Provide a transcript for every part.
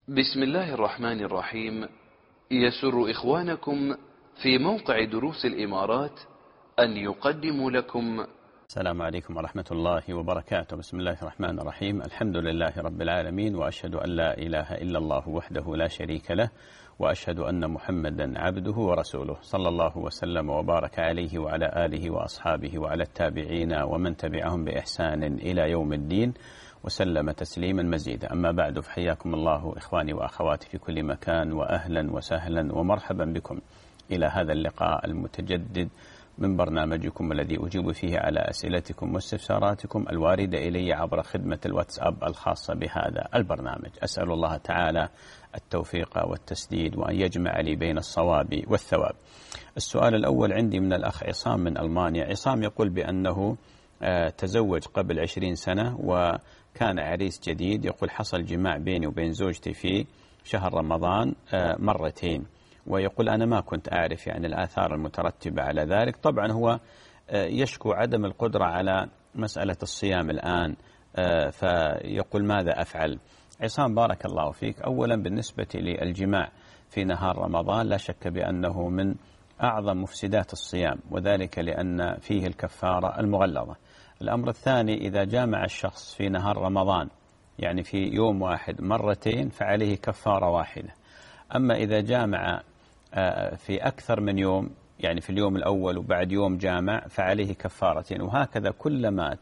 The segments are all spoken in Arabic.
بسم الله الرحمن الرحيم. يسر إخوانكم في موقع دروس الإمارات أن يقدموا لكم. السلام عليكم ورحمة الله وبركاته. بسم الله الرحمن الرحيم. الحمد لله رب العالمين، وأشهد أن لا إله إلا الله وحده لا شريك له، وأشهد أن محمدا عبده ورسوله، صلى الله وسلم وبارك عليه وعلى آله وأصحابه وعلى التابعين ومن تبعهم بإحسان إلى يوم الدين، وسلم تسليما مزيدا. أما بعد، فحياكم الله إخواني وأخواتي في كل مكان، وأهلا وسهلا ومرحبا بكم إلى هذا اللقاء المتجدد من برنامجكم الذي أجيب فيه على أسئلتكم واستفساراتكم الواردة إلي عبر خدمة الواتساب الخاصة بهذا البرنامج. أسأل الله تعالى التوفيق والتسديد، وأن يجمع لي بين الصواب والثواب. السؤال الأول عندي من الأخ عصام من ألمانيا. عصام يقول بأنه تزوج قبل 20 سنة وكان عريس جديد. يقول حصل جماع بيني وبين زوجتي في شهر رمضان مرتين، ويقول أنا ما كنت أعرف يعني الآثار المترتبة على ذلك. طبعا هو يشكو عدم القدرة على مسألة الصيام الآن، فيقول ماذا أفعل؟ عصام بارك الله فيك، أولا بالنسبة للجماع في نهار رمضان لا شك بأنه من أعظم مفسدات الصيام، وذلك لأن فيه الكفارة المغلظة. الأمر الثاني، إذا جامع الشخص في نهار رمضان يعني في يوم واحد مرتين فعليه كفارة واحدة. أما إذا جامع في أكثر من يوم، يعني في اليوم الأول وبعد يوم جامع، فعليه كفارتين، وهكذا كلما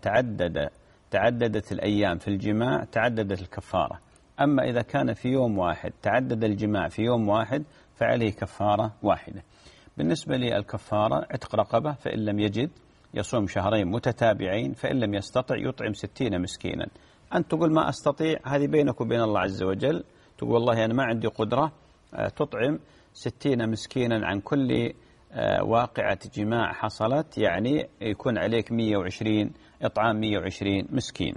تعددت الأيام في الجماع تعددت الكفارة. أما إذا كان في يوم واحد تعدد الجماع في يوم واحد فعليه كفارة واحدة. بالنسبة للكفارة عتق رقبة، فإن لم يجد يصوم شهرين متتابعين، فإن لم يستطع يطعم 60 مسكينا. أنت تقول ما أستطيع، هذه بينك وبين الله عز وجل. تقول والله أنا ما عندي قدرة، تطعم 60 مسكينا عن كل واقعة جماع حصلت، يعني يكون عليك 120 إطعام 120 مسكين.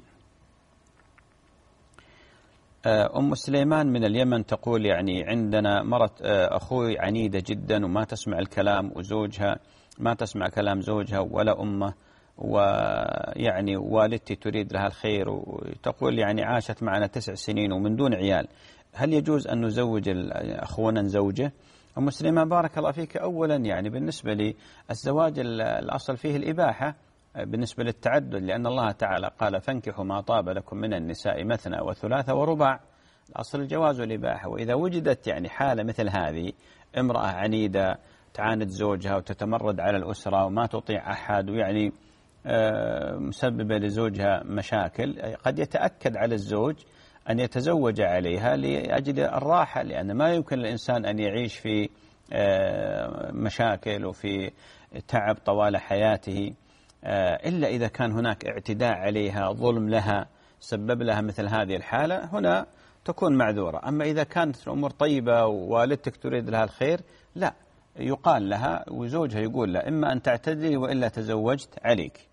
أم سليمان من اليمن تقول يعني عندنا مرت أخوي عنيدة جدا وما تسمع الكلام، وزوجها ما تسمع كلام زوجها ولا أمه، ويعني والدتي تريد لها الخير، وتقول يعني عاشت معنا 9 سنين ومن دون عيال. هل يجوز أن نزوج أخونا زوجه؟ أم سليمان بارك الله فيك، أولا يعني بالنسبة للزواج الأصل فيه الإباحة بالنسبة للتعدد، لأن الله تعالى قال فانكحوا ما طاب لكم من النساء مثنى وثلاث ورباع. الأصل الجواز والإباحة. وإذا وجدت يعني حالة مثل هذه، امرأة عنيدة تعاند زوجها وتتمرد على الأسرة وما تطيع أحد، ويعني مسببة لزوجها مشاكل، قد يتأكد على الزوج أن يتزوج عليها لأجل الراحة، لأن ما يمكن للإنسان أن يعيش في مشاكل وفي تعب طوال حياته إلا إذا كان هناك اعتداء عليها، ظلم لها، سبب لها مثل هذه الحالة، هنا تكون معذورة. أما إذا كانت الأمور طيبة ووالدتك تريد لها الخير، لا، يقال لها وزوجها يقول لها إما أن تعتدلي وإلا تزوجت عليك.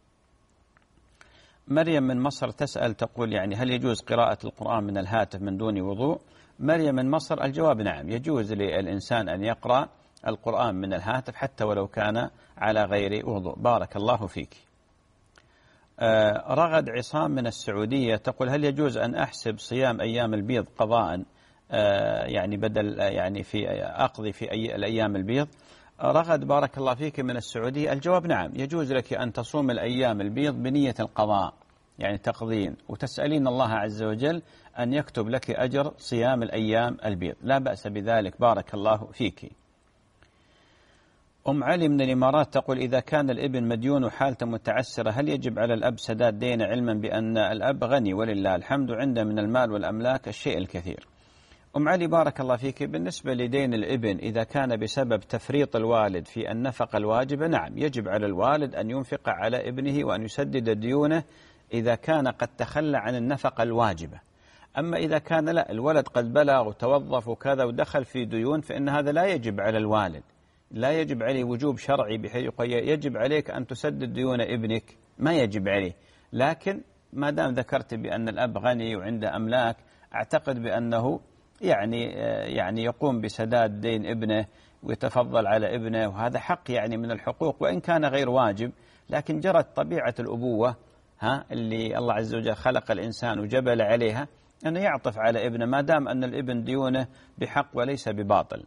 مريم من مصر تسأل تقول يعني هل يجوز قراءة القرآن من الهاتف من دون وضوء؟ مريم من مصر الجواب نعم، يجوز للإنسان أن يقرأ القرآن من الهاتف حتى ولو كان على غير وضوء. بارك الله فيك. رغد عصام من السعودية تقول هل يجوز أن أحسب صيام أيام البيض قضاء يعني بدل يعني في أقضي في الأيام البيض؟ رغد بارك الله فيك من السعودية، الجواب نعم، يجوز لك أن تصوم الأيام البيض بنية القضاء، يعني تقضين وتسألين الله عز وجل أن يكتب لك أجر صيام الأيام البيض، لا بأس بذلك. بارك الله فيك. أم علي من الإمارات تقول إذا كان الابن مديون وحالته متعسرة، هل يجب على الأب سداد دينه، علما بأن الأب غني ولله الحمد عنده من المال والأملاك الشيء الكثير؟ أم علي بارك الله فيك، بالنسبة لدين الابن إذا كان بسبب تفريط الوالد في النفقة الواجبة، نعم يجب على الوالد أن ينفق على ابنه وأن يسدد ديونه إذا كان قد تخلى عن النفقة الواجبة. أما إذا كان لا، الولد قد بلغ وتوظف وكذا ودخل في ديون، فإن هذا لا يجب على الوالد، لا يجب عليه وجوب شرعي بحيث يجب عليك أن تسدد ديون ابنك، ما يجب عليه. لكن ما دام ذكرت بأن الأب غني وعنده أملاك، أعتقد بأنه يعني يقوم بسداد دين ابنه ويتفضل على ابنه، وهذا حق يعني من الحقوق وإن كان غير واجب، لكن جرت طبيعة الأبوة اللي الله عز وجل خلق الإنسان وجبل عليها، أنه يعطف على ابنه ما دام أن الابن ديونه بحق وليس بباطل.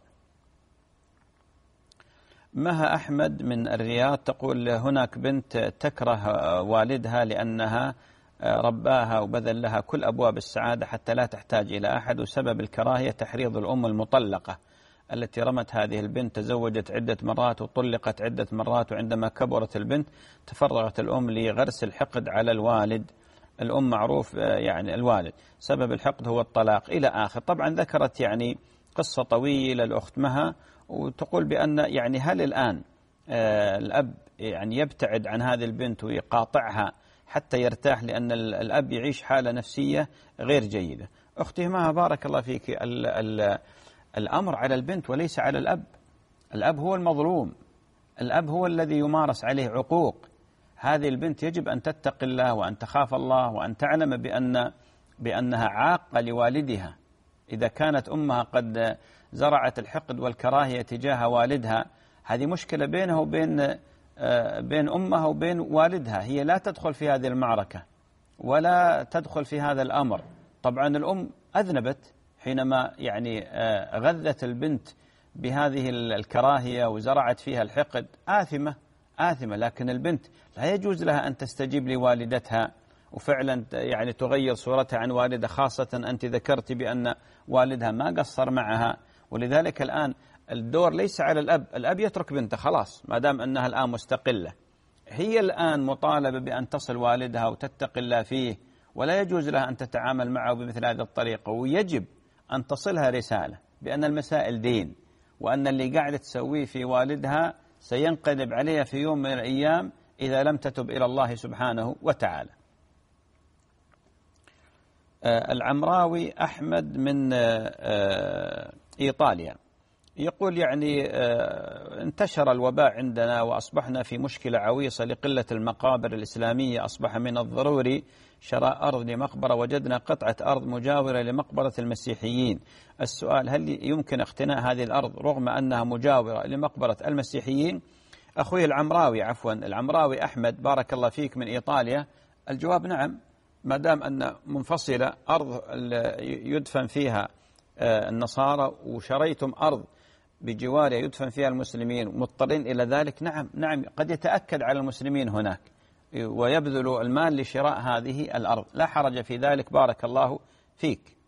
مها أحمد من الرياض تقول هناك بنت تكره والدها لأنها رباها وبذل لها كل أبواب السعادة حتى لا تحتاج إلى أحد، وسبب الكراهية تحريض الأم المطلقة التي رمت هذه البنت، تزوجت عدة مرات وطلقت عدة مرات، وعندما كبرت البنت تفرغت الأم لغرس الحقد على الوالد. الأم معروف يعني الوالد سبب الحقد هو الطلاق إلى آخر. طبعا ذكرت يعني قصة طويلة الأخت مها، وتقول بأن يعني هل الآن الأب يعني يبتعد عن هذه البنت ويقاطعها حتى يرتاح، لأن الأب يعيش حالة نفسية غير جيدة. أختي مها بارك الله فيك، الأمر على البنت وليس على الأب. الأب هو المظلوم، الأب هو الذي يمارس عليه عقوق. هذه البنت يجب أن تتقي الله وأن تخاف الله وأن تعلم بأنها عاقة لوالدها. إذا كانت أمها قد زرعت الحقد والكراهية تجاه والدها، هذه مشكلة بينها وبين بين أمها وبين والدها. هي لا تدخل في هذه المعركة ولا تدخل في هذا الأمر. طبعا الأم أذنبت حينما يعني غذت البنت بهذه الكراهية وزرعت فيها الحقد، آثمة، لكن البنت لا يجوز لها أن تستجيب لوالدتها وفعلا يعني تغير صورتها عن والدها، خاصة أنت ذكرت بأن والدها ما قصر معها. ولذلك الآن الدور ليس على الأب، الأب يترك بنته خلاص ما دام أنها الآن مستقلة. هي الآن مطالبة بأن تصل والدها وتتقي الله فيه، ولا يجوز لها أن تتعامل معه بمثل هذه الطريقة. ويجب أن تصلها رسالة بأن المسائل دين، وأن اللي قاعدة تسويه في والدها سينقلب عليها في يوم من الأيام إذا لم تتب إلى الله سبحانه وتعالى. العمراوي أحمد من إيطاليا يقول يعني انتشر الوباء عندنا وأصبحنا في مشكلة عويصة لقلة المقابر الإسلامية. أصبح من الضروري شراء أرض لمقبرة، وجدنا قطعة أرض مجاورة لمقبرة المسيحيين. السؤال هل يمكن اقتناء هذه الأرض رغم أنها مجاورة لمقبرة المسيحيين؟ أخوي العمراوي أحمد بارك الله فيك من إيطاليا، الجواب نعم، ما دام أن منفصلة أرض يدفن فيها النصارى وشريتم أرض بجوارها يدفن فيها المسلمين مضطرين إلى ذلك، نعم قد يتأكد على المسلمين هناك ويبذلوا المال لشراء هذه الأرض، لا حرج في ذلك بارك الله فيك.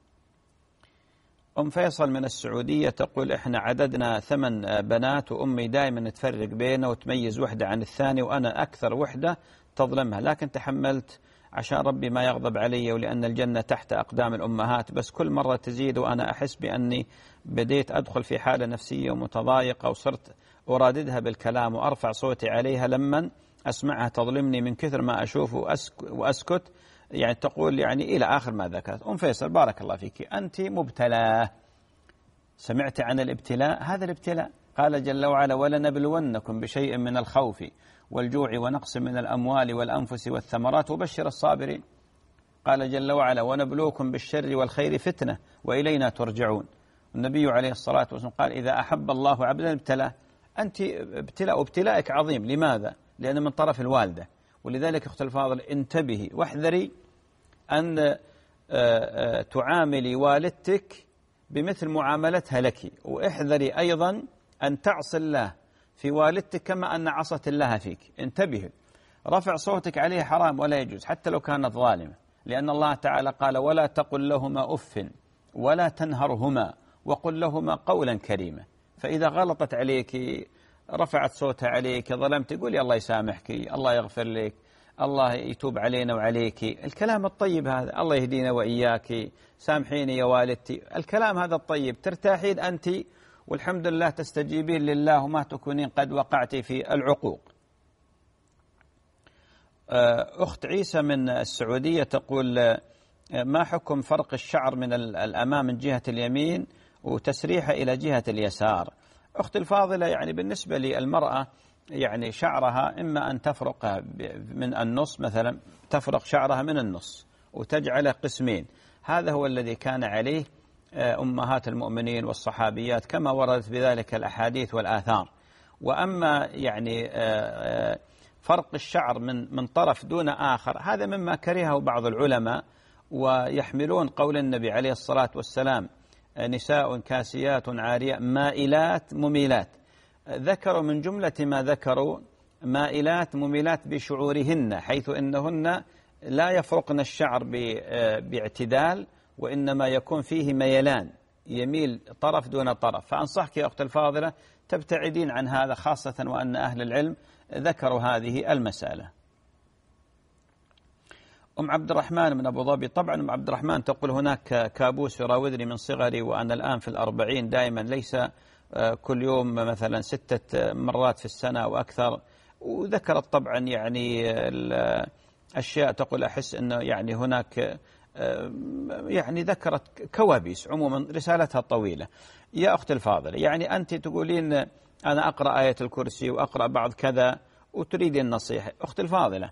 أم فيصل من السعودية تقول إحنا عددنا 8 بنات، وأمي دائما تفرق بيننا وتميز وحدة عن الثانية، وأنا أكثر وحدة تظلمها، لكن تحملت عشان ربي ما يغضب علي ولأن الجنة تحت أقدام الأمهات. بس كل مرة تزيد وأنا أحس بأني بديت أدخل في حالة نفسية ومتضايقة، وصرت أراددها بالكلام وأرفع صوتي عليها لما أسمعها تظلمني من كثر ما أشوف وأسكت. يعني تقول يعني إلى آخر ما ذكرت. أم فيصل بارك الله فيك، أنت مبتلاه، سمعت عن الابتلاء؟ هذا الابتلاء قال جل وعلا ولنبلونكم بشيء من الخوف والجوع ونقص من الأموال والأنفس والثمرات وبشر الصابرين. قال جل وعلا ونبلوكم بالشر والخير فتنة وإلينا ترجعون. النبي عليه الصلاة والسلام قال إذا أحب الله عبدا ابتلاه. أنت ابتلاءك عظيم، لماذا؟ لأن من طرف الوالدة. ولذلك أخت الفاضل انتبهي واحذري أن تعاملي والدتك بمثل معاملتها لك، واحذري أيضا أن تعصي الله في والدتك كما أن عصت الله فيك. انتبهي، رفع صوتك عليه حرام ولا يجوز حتى لو كانت ظالمة، لأن الله تعالى قال ولا تقل لهما أف ولا تنهرهما وقل لهما قولا كريما. فإذا غلطت عليك، رفعت صوتها عليك، ظلمت، قولي الله يسامحك، الله يغفر لك، الله يتوب علينا وعليك، الكلام الطيب هذا، الله يهدينا وإياك، سامحيني يا والدتي، الكلام هذا الطيب، ترتاحين أنت والحمد لله تستجيبين لله وما تكونين قد وقعت في العقوق. أخت عيسى من السعودية تقول ما حكم فرق الشعر من الأمام من جهة اليمين وتسريحه إلى جهة اليسار؟ أخت الفاضلة يعني بالنسبة للمرأة يعني شعرها إما أن تفرق من النص، مثلا تفرق شعرها من النص وتجعله قسمين، هذا هو الذي كان عليه أمهات المؤمنين والصحابيات كما وردت بذلك الأحاديث والآثار. وأما يعني فرق الشعر من طرف دون آخر هذا مما كرهه بعض العلماء، ويحملون قول النبي عليه الصلاة والسلام نساء كاسيات عاريات مائلات مميلات. ذكروا من جملة ما ذكروا مائلات مميلات بشعورهن، حيث إنهن لا يفرقن الشعر باعتدال، وإنما يكون فيه ميلان، يميل طرف دون طرف. فأنصحك يا أختي الفاضلة تبتعدين عن هذا، خاصة وأن أهل العلم ذكروا هذه المسألة. أم عبد الرحمن من أبو ظبي، طبعا أم عبد الرحمن تقول هناك كابوس يراودني من صغري وأنا الآن في 40 دائما، ليس كل يوم، مثلا 6 مرات في السنة أو أكثر. وذكرت طبعا يعني الأشياء، تقول أحس أنه يعني هناك يعني ذكرت كوابيس. عموما رسالتها طويلة. يا أختي الفاضلة، يعني أنت تقولين أنا أقرأ آية الكرسي وأقرأ بعض كذا وتريدين النصيحة. أختي الفاضلة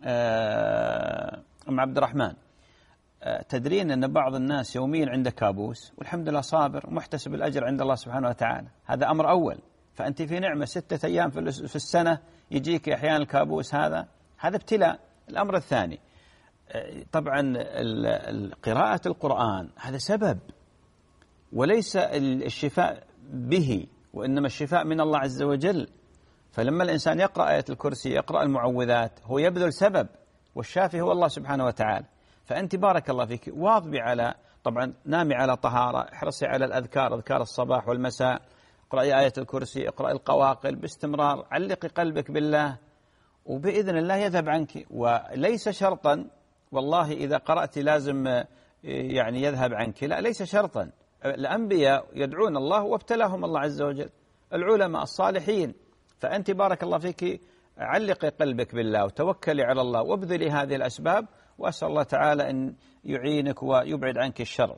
أم عبد الرحمن، تدرين أن بعض الناس يوميا عنده كابوس والحمد لله صابر ومحتسب الأجر عند الله سبحانه وتعالى، هذا أمر أول. فأنت في نعمة 6 أيام في السنة يجيك أحيانا الكابوس، هذا ابتلاء. الأمر الثاني، طبعا قراءة القرآن هذا سبب، وليس الشفاء به، وإنما الشفاء من الله عز وجل. فلما الإنسان يقرأ آية الكرسي، يقرأ المعوذات، هو يبذل سبب، والشافي هو الله سبحانه وتعالى. فأنت بارك الله فيك واظبي على، طبعا نامي على طهارة، احرصي على الأذكار، أذكار الصباح والمساء، اقرأي آية الكرسي، اقرأي القواقل باستمرار، علقي قلبك بالله، وبإذن الله يذهب عنك. وليس شرطا والله إذا قرأت لازم يعني يذهب عنك، لا، ليس شرطا. الأنبياء يدعون الله وابتلاهم الله عز وجل، العلماء الصالحين. فأنت بارك الله فيك علقي قلبك بالله وتوكلي على الله وابذلي هذه الأسباب، وأسأل الله تعالى أن يعينك ويبعد عنك الشر.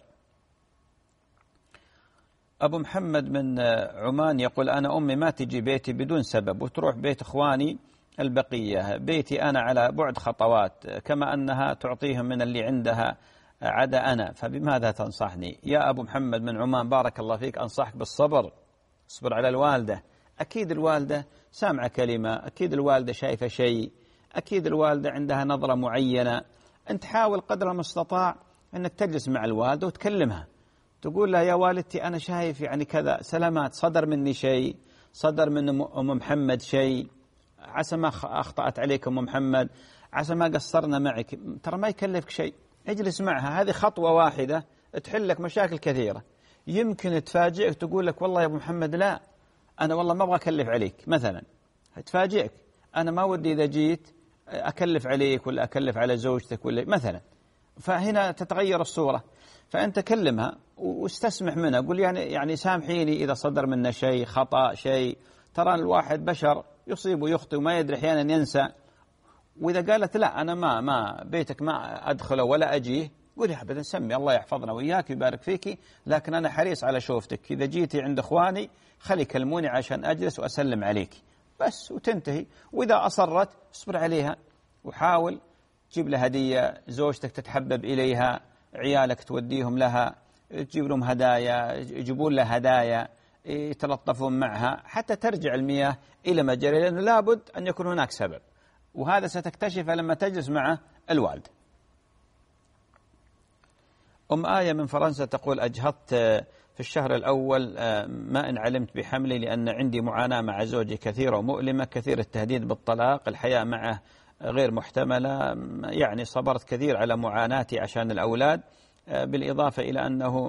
أبو محمد من عمان يقول أنا أمي ما تجي بيتي بدون سبب وتروح بيت إخواني البقية، بيتي أنا على بعد خطوات، كما أنها تعطيهم من اللي عندها عدا أنا، فبماذا تنصحني؟ يا أبو محمد من عمان بارك الله فيك، أنصحك بالصبر، اصبر على الوالدة. أكيد الوالدة سامعة كلمة، أكيد الوالدة شايفة شيء، أكيد الوالدة عندها نظرة معينة. أنت حاول قدر المستطاع أنك تجلس مع الوالدة وتكلمها، تقول لها يا والدتي أنا شايف يعني كذا، سلامات، صدر مني شيء، صدر من أم محمد شيء، عسى ما أخطأت عليك أم محمد، عسى ما قصرنا معك، ترى ما يكلفك شيء، اجلس معها. هذه خطوة واحدة تحل لك مشاكل كثيرة. يمكن تفاجئك تقول لك والله يا أبو محمد لا، أنا والله ما أبغى أكلف عليك مثلا، تفاجئك أنا ما ودي إذا جيت أكلف عليك ولا أكلف على زوجتك ولا مثلا. فهنا تتغير الصورة. فأنت كلمها واستسمح منها، قل يعني سامحيني إذا صدر منا شيء، خطأ شيء، ترى الواحد بشر يصيب ويخطئ وما يدري أحيانا ينسى. وإذا قالت لا أنا ما بيتك ما أدخله ولا أجيه، قولي أبدا سمي الله يحفظنا وإياك ويبارك فيك، لكن أنا حريص على شوفتك، إذا جيتي عند إخواني خلي كلموني عشان أجلس وأسلم عليك بس، وتنتهي. وإذا أصرت اصبر عليها وحاول تجيب لها هدية، زوجتك تتحبب إليها، عيالك توديهم لها، تجيب لهم هدايا، يجيبون لها هدايا، يتلطفون معها حتى ترجع المياه إلى مجرى، لأنه لابد أن يكون هناك سبب، وهذا ستكتشفه لما تجلس مع الوالد. أم آية من فرنسا تقول أجهضت في الشهر الأول ما إن علمت بحملي، لأن عندي معاناة مع زوجي كثيرة ومؤلمة، كثير التهديد بالطلاق، الحياة معه غير محتملة، يعني صبرت كثير على معاناتي عشان الأولاد، بالإضافة إلى أنه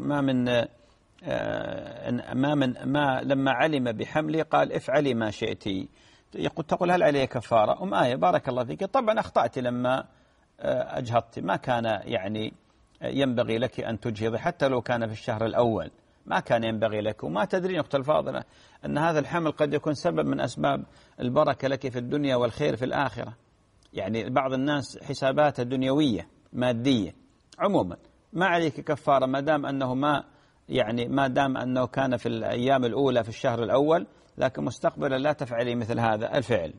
ما لما علم بحملي قال افعلي ما شئتي. تقول هل عليه كفارة؟ أم آية بارك الله فيك، طبعا أخطأت لما أجهضت، ما كان يعني ينبغي لك أن تجهضي حتى لو كان في الشهر الأول، ما كان ينبغي لك. وما تدرين أخت الفاضلة أن هذا الحمل قد يكون سبب من أسباب البركة لك في الدنيا والخير في الآخرة. يعني بعض الناس حساباته دنيوية مادية. عموما ما عليك كفارة ما دام أنه كان في الأيام الأولى في الشهر الأول، لكن مستقبلا لا تفعلي مثل هذا الفعل.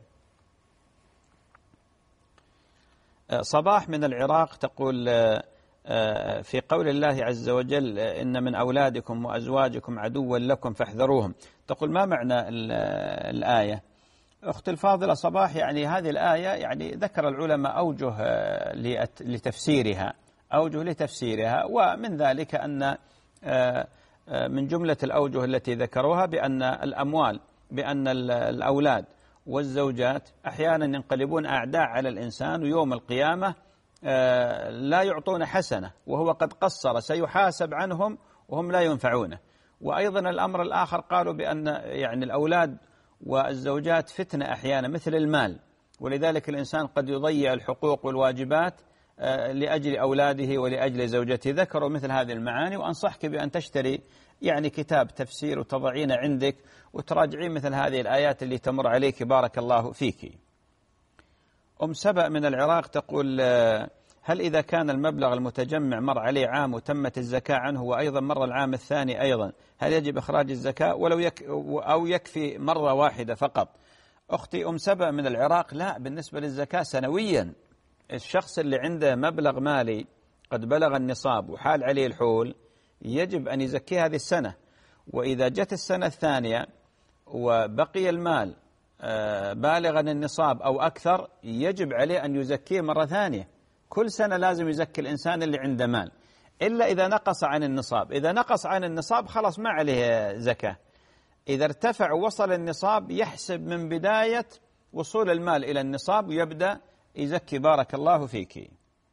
صباح من العراق تقول في قول الله عز وجل إن من أولادكم وأزواجكم عدوا لكم فاحذروهم، تقول ما معنى الآية؟ أختي الفاضلة صباح، يعني هذه الآية يعني ذكر العلماء أوجه لتفسيرها أوجه لتفسيرها، ومن ذلك أن من جملة الأوجه التي ذكروها بأن الأموال، بأن الأولاد والزوجات أحيانا ينقلبون أعداء على الإنسان، ويوم القيامة لا يعطون حسنة وهو قد قصر، سيحاسب عنهم وهم لا ينفعونه. وأيضا الأمر الآخر قالوا بأن يعني الأولاد والزوجات فتنة أحيانا مثل المال، ولذلك الإنسان قد يضيع الحقوق والواجبات لأجل أولاده ولأجل زوجته. ذكروا مثل هذه المعاني، وأنصحك بأن تشتري يعني كتاب تفسير وتضعين عندك وتراجعين مثل هذه الآيات اللي تمر عليك بارك الله فيك. أم سبأ من العراق تقول: هل إذا كان المبلغ المتجمع مر عليه عام وتمت الزكاة عنه وأيضا مر العام الثاني أيضا، هل يجب إخراج الزكاة أو يكفي مرة واحدة فقط؟ أختي أم سبأ من العراق، لا، بالنسبة للزكاة سنويا. الشخص اللي عنده مبلغ مالي قد بلغ النصاب وحال عليه الحول يجب أن يزكيه هذه السنة، وإذا جت السنة الثانية وبقي المال بالغا النصاب أو أكثر يجب عليه أن يزكيه مرة ثانية. كل سنة لازم يزكي الإنسان اللي عنده مال، إلا إذا نقص عن النصاب. إذا نقص عن النصاب خلاص ما عليه زكاة. إذا ارتفع ووصل النصاب يحسب من بداية وصول المال إلى النصاب ويبدأ يزكي بارك الله فيك.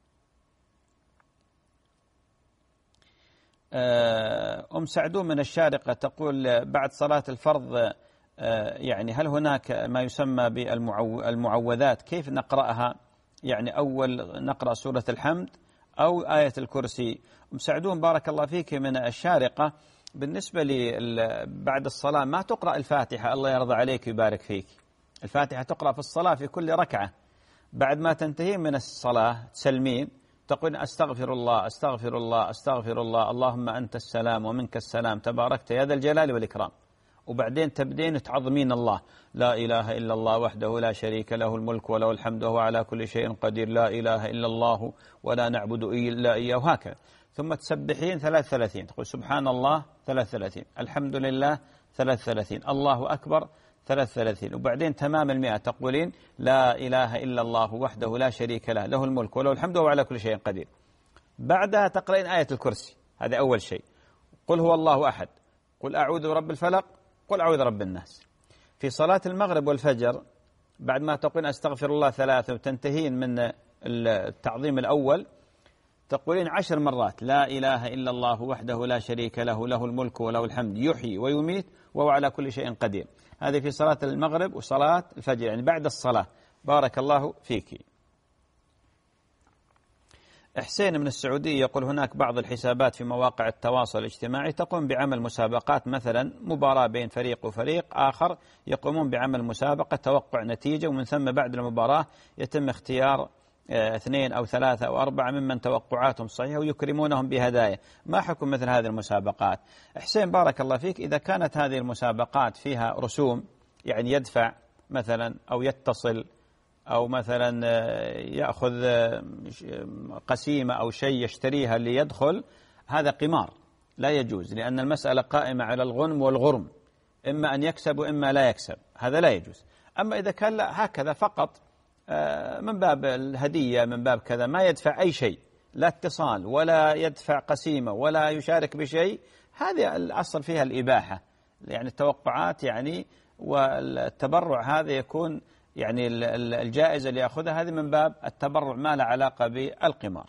أم سعدون من الشارقة تقول: بعد صلاة الفرض يعني هل هناك ما يسمى بالمعوذات، كيف نقرأها؟ يعني أول نقرأ سورة الحمد أو آية الكرسي. أم سعدون بارك الله فيك من الشارقة، بالنسبة لي بعد الصلاة ما تقرأ الفاتحة، الله يرضى عليك ويبارك فيك. الفاتحة تقرأ في الصلاة في كل ركعة، بعد ما تنتهين من الصلاة تسلمين تقول: أستغفر الله أستغفر الله أستغفر الله، اللهم أنت السلام ومنك السلام تباركت يا ذا الجلال والإكرام. وبعدين تبدين تعظمين الله: لا إله إلا الله وحده لا شريك له الملك وله الحمد وهو على كل شيء قدير، لا إله إلا الله ولا نعبد إلا إياه، وهكذا. ثم تسبحين 33، تقول سبحان الله 33، الحمد لله 33، الله أكبر 33، وبعدين تمام 100 تقولين: لا إله إلا الله وحده لا شريك له له الملك وله الحمد وهو على كل شيء قدير. بعدها تقرأين آية الكرسي، هذا أول شيء. قل هو الله أحد، قل أعوذ برب الفلق، قل أعوذ برب الناس. في صلاة المغرب والفجر بعد ما تقولين أستغفر الله 3 وتنتهين من التعظيم الأول تقولين 10 مرات: لا إله إلا الله وحده لا شريك له له الملك وله الحمد يحيي ويميت وهو على كل شيء قدير. هذه في صلاة المغرب وصلاة الفجر، يعني بعد الصلاة. بارك الله فيك. حسين من السعودية يقول: هناك بعض الحسابات في مواقع التواصل الاجتماعي تقوم بعمل مسابقات، مثلا مباراة بين فريق وفريق آخر، يقومون بعمل مسابقة توقع نتيجة، ومن ثم بعد المباراة يتم اختيار 2 أو 3 أو 4 ممن توقعاتهم صحيحة ويكرمونهم بهدايا. ما حكم مثل هذه المسابقات؟ حسين بارك الله فيك، إذا كانت هذه المسابقات فيها رسوم، يعني يدفع مثلا أو يتصل أو مثلا يأخذ قسيمة أو شيء يشتريها ليدخل، هذا قمار لا يجوز، لأن المسألة قائمة على الغنم والغرم، إما أن يكسب وإما لا يكسب، هذا لا يجوز. أما إذا كان لا هكذا فقط من باب الهدية من باب كذا، ما يدفع أي شيء، لا اتصال ولا يدفع قسيمة ولا يشارك بشيء، هذه الأصل فيها الإباحة. يعني التوقعات يعني والتبرع هذا يكون يعني الجائزة اللي يأخذها هذه من باب التبرع، ما له علاقة بالقمار.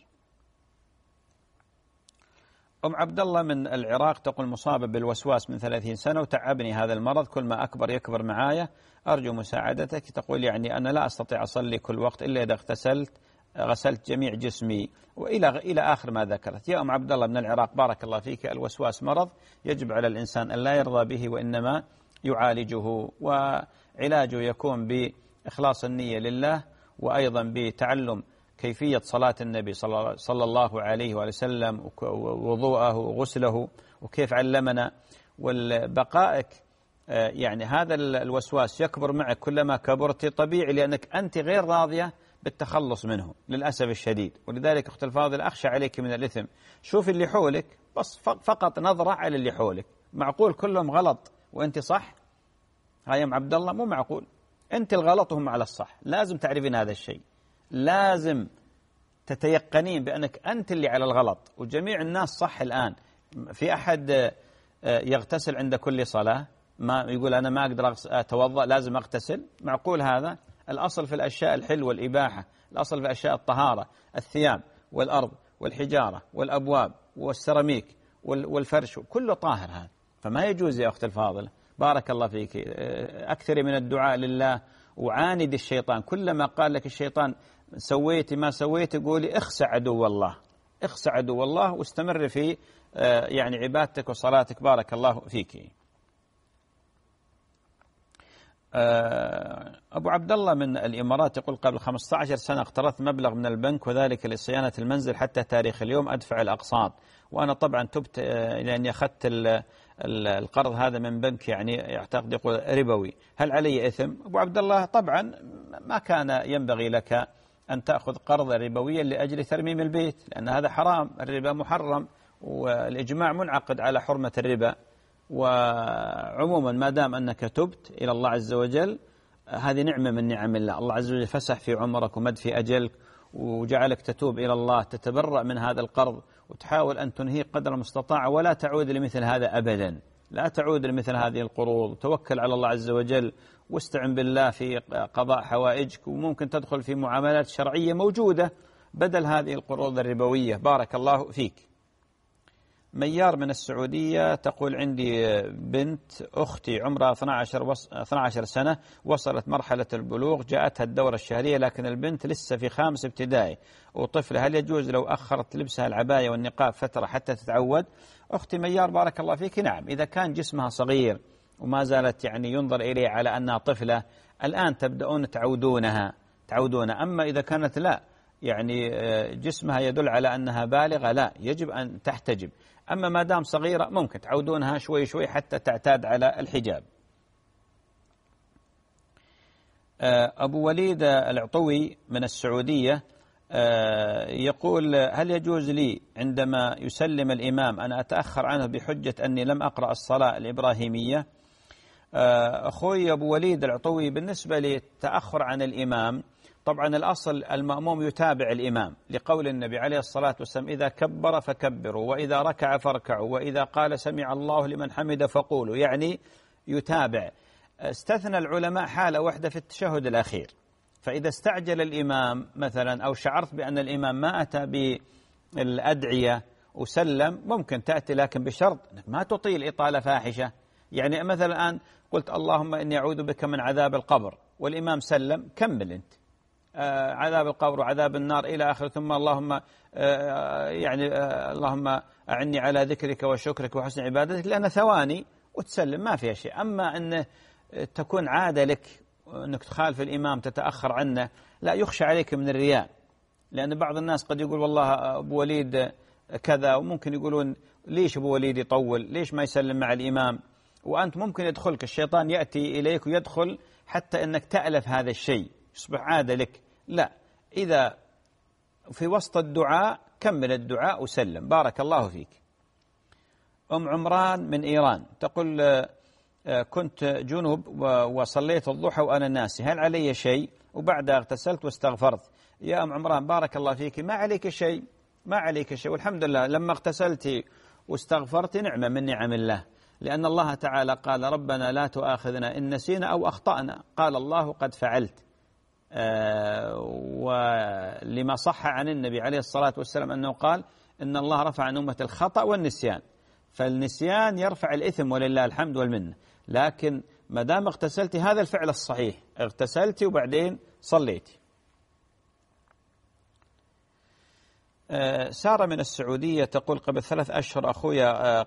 أم عبد الله من العراق تقول: مصابة بالوسواس من 30 سنة وتعبني هذا المرض، كل ما أكبر يكبر معايا، أرجو مساعدتك. تقول: يعني أنا لا أستطيع أصلي كل وقت إلا إذا غسلت جميع جسمي إلى آخر ما ذكرت. يا أم عبد الله من العراق بارك الله فيك، الوسواس مرض يجب على الإنسان أن لا يرضى به، وإنما يعالجه، وعلاجه يكون بإخلاص النية لله، وأيضا بتعلم كيفية صلاة النبي صلى الله عليه وسلم، ووضوءه وغسله وكيف علمنا. والبقائك يعني هذا الوسواس يكبر معك كلما كبرت، طبيعي، لأنك أنت غير راضية بالتخلص منه للأسف الشديد. ولذلك أخت الفاضل أخشى عليك من الإثم. شوف اللي حولك، بس فقط نظرة على اللي حولك، معقول كلهم غلط وأنت صح؟ هاي يا عبد الله مو معقول، أنت الغلط وهم على الصح، لازم تعرفين هذا الشيء، لازم تتيقنين بأنك أنت اللي على الغلط وجميع الناس صح. الآن في أحد يغتسل عند كل صلاة؟ ما يقول أنا ما أقدر أتوضأ لازم أغتسل؟ معقول هذا؟ الأصل في الأشياء الحل والإباحة، الأصل في أشياء الطهارة، الثياب والأرض والحجارة والأبواب والسيراميك والفرش كله طاهر هذا. فما يجوز يا أخت الفاضلة بارك الله فيك أكثري من الدعاء لله وعاند الشيطان. كلما قال لك الشيطان سويتي ما سويتي قولي اخسع عدو الله، اخسع عدو الله، واستمر في يعني عبادتك وصلاتك بارك الله فيك. أبو عبد الله من الإمارات يقول قبل 15 سنة اقترضت مبلغ من البنك وذلك لصيانة المنزل حتى تاريخ اليوم أدفع الأقساط، وأنا طبعا تبت لأني أخذت القرض هذا من بنك يعني يعتقد يقول ربوي، هل علي إثم؟ أبو عبد الله طبعا ما كان ينبغي لك أن تأخذ قرضا ربويا لأجل ترميم البيت، لأن هذا حرام، الربا محرم والإجماع منعقد على حرمة الربا. وعموما ما دام أنك تبت إلى الله عز وجل هذه نعمة من نعم الله، الله عز وجل فسح في عمرك ومد في أجلك وجعلك تتوب إلى الله، تتبرأ من هذا القرض وتحاول أن تنهيه قدر المستطاع ولا تعود لمثل هذا أبدا، لا تعود لمثل هذه القروض. توكل على الله عز وجل واستعن بالله في قضاء حوائجك، وممكن تدخل في معاملات شرعية موجودة بدل هذه القروض الربوية بارك الله فيك. ميار من السعودية تقول عندي بنت أختي عمرها 12 سنة وصلت مرحلة البلوغ، جاءتها الدورة الشهرية لكن البنت لسه في 5 ابتدائي وطفلة، هل يجوز لو أخرت لبسها العباية والنقاب فترة حتى تتعود؟ أختي ميار بارك الله فيك، نعم إذا كان جسمها صغير وما زالت يعني ينظر إليه على أنها طفلة الآن تبدأون تعودونها. أما إذا كانت لا يعني جسمها يدل على أنها بالغة لا يجب أن تحتجب، أما ما دام صغيرة ممكن تعودونها شوي شوي حتى تعتاد على الحجاب. أبو وليد العطوي من السعودية يقول هل يجوز لي عندما يسلم الإمام أن أتأخر عنه بحجة أني لم أقرأ الصلاة الإبراهيمية؟ أخوي أبو وليد العطوي بالنسبة للتأخر عن الإمام طبعا الأصل المأموم يتابع الإمام لقول النبي عليه الصلاة والسلام إذا كبر فكبروا وإذا ركع فاركعوا وإذا قال سمع الله لمن حمد فقولوا، يعني يتابع. استثنى العلماء حالة واحدة في التشهد الأخير، فإذا استعجل الإمام مثلا أو شعرت بأن الإمام ما أتى بالأدعية وسلم ممكن تأتي، لكن بشرط أنك ما تطيل إطالة فاحشة. يعني مثلا الآن قلت اللهم إني أعوذ بك من عذاب القبر والإمام سلم، كمل أنت عذاب القبر وعذاب النار إلى آخر، ثم اللهم اللهم أعني على ذكرك وشكرك وحسن عبادتك، لأن ثواني وتسلم ما فيها شيء. أما أن تكون عادة لك أنك تخالف الإمام تتأخر عنه لا، يخشى عليك من الرياء، لأن بعض الناس قد يقول والله أبو وليد كذا، وممكن يقولون ليش أبو وليد يطول، ليش ما يسلم مع الإمام، وأنت ممكن يدخلك الشيطان يأتي إليك ويدخل حتى أنك تألف هذا الشيء يصبح عادة لك. لا، إذا في وسط الدعاء كمل الدعاء وسلم بارك الله فيك. أم عمران من إيران تقول كنت جنوب وصليت الضحى وأنا ناسي، هل علي شيء؟ وبعدها اغتسلت واستغفرت. يا أم عمران بارك الله فيك، ما عليك شيء، ما عليك شيء، والحمد لله لما اغتسلت واستغفرت نعمة من نعم الله، لأن الله تعالى قال ربنا لا تؤاخذنا إن نسينا أو أخطأنا، قال الله قد فعلت. ولما صح عن النبي عليه الصلاة والسلام أنه قال إن الله رفع عن أمة الخطأ والنسيان، فالنسيان يرفع الإثم ولله الحمد والمنة، لكن ما دام اغتسلت هذا الفعل الصحيح، اغتسلت وبعدين صليت. سارة من السعودية تقول قبل 3 أشهر أخويا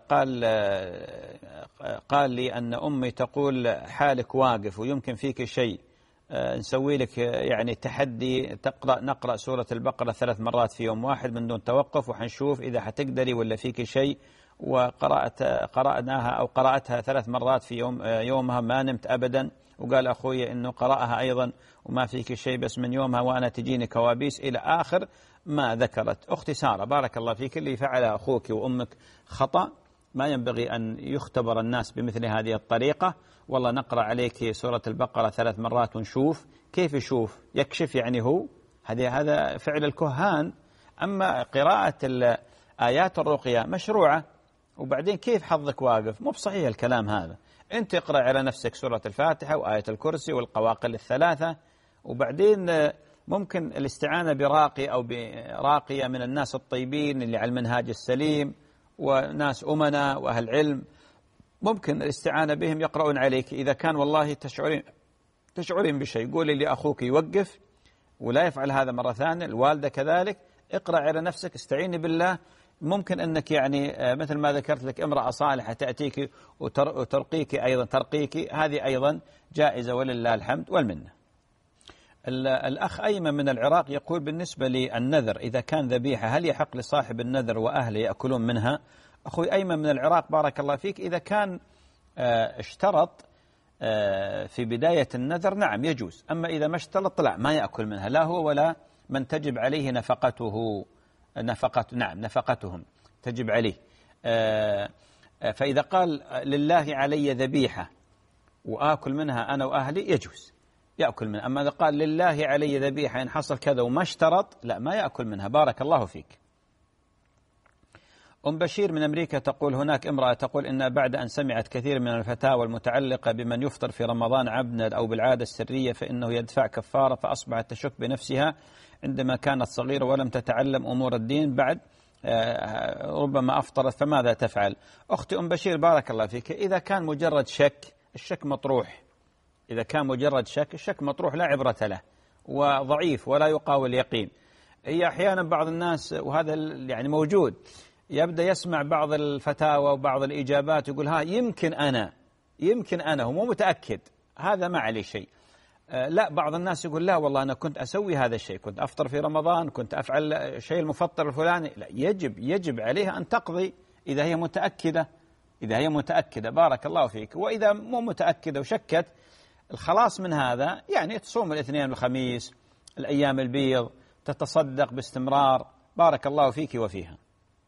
قال لي أن أمي تقول حالك واقف ويمكن فيك شيء، نسوي لك يعني تحدي نقرأ سورة البقرة 3 مرات في يوم واحد من دون توقف وحنشوف إذا حتقدري ولا فيك شيء. قرأناها أو قرأتها 3 مرات في يومها ما نمت أبدا، وقال أخوي إنه قرأها أيضا وما فيك شيء، بس من يومها وأنا تجيني كوابيس إلى آخر ما ذكرت. أختي سارة بارك الله فيك، اللي فعلها أخوك وأمك خطأ، ما ينبغي أن يختبر الناس بمثل هذه الطريقة. والله نقرأ عليك سورة البقرة 3 مرات ونشوف كيف يشوف، يكشف يعني هو هذا فعل الكهان، أما قراءة آيات الرقية مشروعة، وبعدين كيف حظك واقف؟ مو بصحيح الكلام هذا. أنت اقرأ على نفسك سورة الفاتحة وآية الكرسي والقواقل الثلاثة، وبعدين ممكن الاستعانة براقي أو براقية من الناس الطيبين اللي على المنهاج السليم وناس أمنا وأهل علم، ممكن الاستعانة بهم يقرؤون عليك. إذا كان والله تشعرين بشيء، قولي لأخوك يوقف ولا يفعل هذا مرة ثانية، الوالدة كذلك، اقرأ على نفسك، استعيني بالله. ممكن أنك يعني مثل ما ذكرت لك امرأة صالحة تأتيك وترقيك أيضا، ترقيك، هذه أيضا جائزة ولله الحمد والمنة. الأخ أيمن من العراق يقول بالنسبة للنذر إذا كان ذبيحة هل يحق لصاحب النذر وأهله يأكلون منها؟ أخوي أيمن من العراق بارك الله فيك، إذا كان اشترط في بداية النذر نعم يجوز، أما إذا ما اشترط لا ما يأكل منها، لا هو ولا من تجب عليه نفقتهم تجب عليه. فإذا قال لله علي ذبيحة وآكل منها أنا وأهلي يجوز يأكل منها، أما إذا قال لله علي ذبيحة إن حصل كذا وما اشترط لا ما يأكل منها. بارك الله فيك. أم بشير من أمريكا تقول هناك امرأة تقول إن بعد أن سمعت كثير من الفتاوى المتعلقة بمن يفطر في رمضان عمدا أو بالعادة السرية فإنه يدفع كفارة، فأصبحت تشك بنفسها عندما كانت صغيرة ولم تتعلم أمور الدين، بعد ربما أفطرت، فماذا تفعل؟ أختي أم بشير بارك الله فيك، إذا كان مجرد شك الشك مطروح، إذا كان مجرد شك الشك مطروح لا عبرة له وضعيف ولا يقاوي اليقين. هي أحيانا بعض الناس وهذا يعني موجود يبدأ يسمع بعض الفتاوى وبعض الإجابات يقول ها يمكن أنا هو مو متأكد، هذا ما عليه شيء. لا بعض الناس يقول لا والله أنا كنت أسوي هذا الشيء، كنت أفطر في رمضان، كنت أفعل شيء المفطر الفلاني. لا يجب عليها أن تقضي إذا هي متأكدة بارك الله فيك. وإذا مو متأكدة وشكت الخلاص من هذا يعني تصوم الاثنين والخميس الأيام البيض، تتصدق باستمرار. بارك الله فيك وفيها.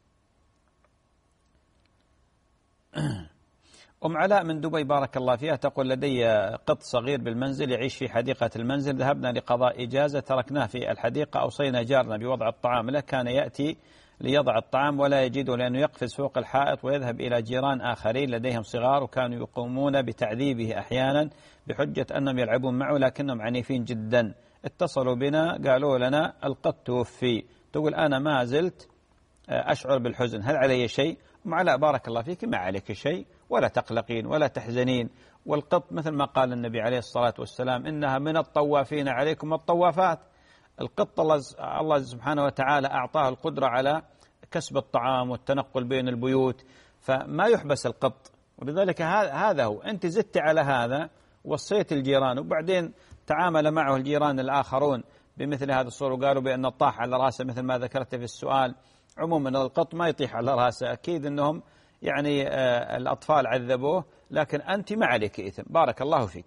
أم علاء من دبي بارك الله فيها تقول لدي قط صغير بالمنزل يعيش في حديقة المنزل، ذهبنا لقضاء إجازة تركناه في الحديقة، أوصينا جارنا بوضع الطعام له، كان يأتي ليضع الطعام ولا يجده لأنه يقفز فوق الحائط ويذهب إلى جيران آخرين لديهم صغار وكانوا يقومون بتعذيبه أحيانا بحجة أنهم يلعبون معه لكنهم عنيفين جدا. اتصلوا بنا قالوا لنا القط توفي. تقول أنا ما زلت أشعر بالحزن، هل علي شيء؟ أم علاء بارك الله فيك ما عليك شيء ولا تقلقين ولا تحزنين، والقط مثل ما قال النبي عليه الصلاة والسلام إنها من الطوافين عليكم الطوافات. القط الله سبحانه وتعالى أعطاه القدرة على كسب الطعام والتنقل بين البيوت، فما يحبس القط، ولذلك هذا هو. أنت زدت على هذا وصيت الجيران وبعدين تعامل معه الجيران الآخرون بمثل هذا الصورة وقالوا بأن الطاح على رأسه مثل ما ذكرت في السؤال. عموما القط ما يطيح على رأسه، أكيد أنهم يعني الأطفال عذبوه، لكن أنت ما عليك إثم. بارك الله فيك.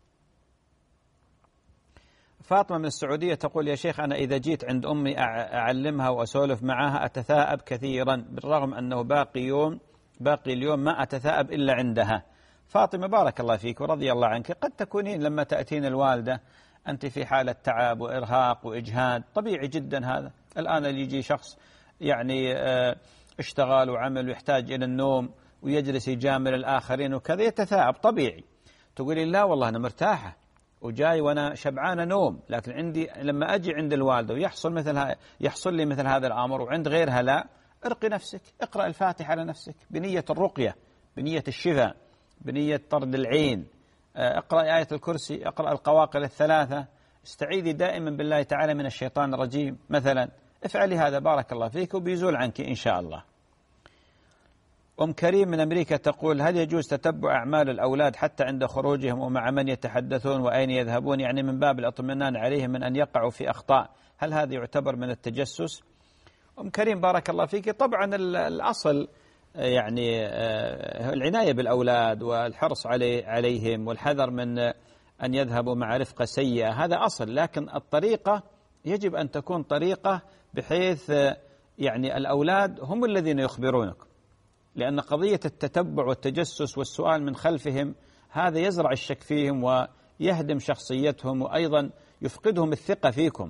فاطمة من السعودية تقول يا شيخ أنا إذا جيت عند أمي أعلمها وأسولف معها أتثاءب كثيرا بالرغم أنه باقي اليوم ما أتثاءب إلا عندها. فاطمة بارك الله فيك ورضي الله عنك، قد تكونين لما تأتين الوالدة أنت في حالة تعب وإرهاق وإجهاد، طبيعي جدا هذا. الآن اللي يجي شخص يعني اشتغل وعمل ويحتاج إلى النوم ويجلس يجامل الآخرين وكذا يتثاءب طبيعي. تقولي لا والله أنا مرتاحة وجاي وأنا شبعانة نوم، لكن عندي لما أجي عند الوالدة يحصل لي مثل هذا الأمر وعند غيرها لا، ارقي نفسك، اقرأ الفاتحة على نفسك بنية الرقية، بنية الشفاء، بنية طرد العين، اقرأ آية الكرسي، اقرأ القواقل الثلاثة، استعيذي دائما بالله تعالى من الشيطان الرجيم مثلا. افعلي هذا بارك الله فيك وبيزول عنك إن شاء الله. أم كريم من أمريكا تقول هل يجوز تتبع أعمال الأولاد حتى عند خروجهم ومع من يتحدثون وأين يذهبون، يعني من باب الاطمئنان عليهم من أن يقعوا في أخطاء، هل هذا يعتبر من التجسس؟ أم كريم بارك الله فيك، طبعا الأصل يعني العناية بالأولاد والحرص عليهم والحذر من أن يذهبوا مع رفقة سيئة، هذا أصل، لكن الطريقة يجب أن تكون طريقة بحيث يعني الأولاد هم الذين يخبرونك، لأن قضية التتبع والتجسس والسؤال من خلفهم هذا يزرع الشك فيهم ويهدم شخصيتهم وأيضا يفقدهم الثقة فيكم.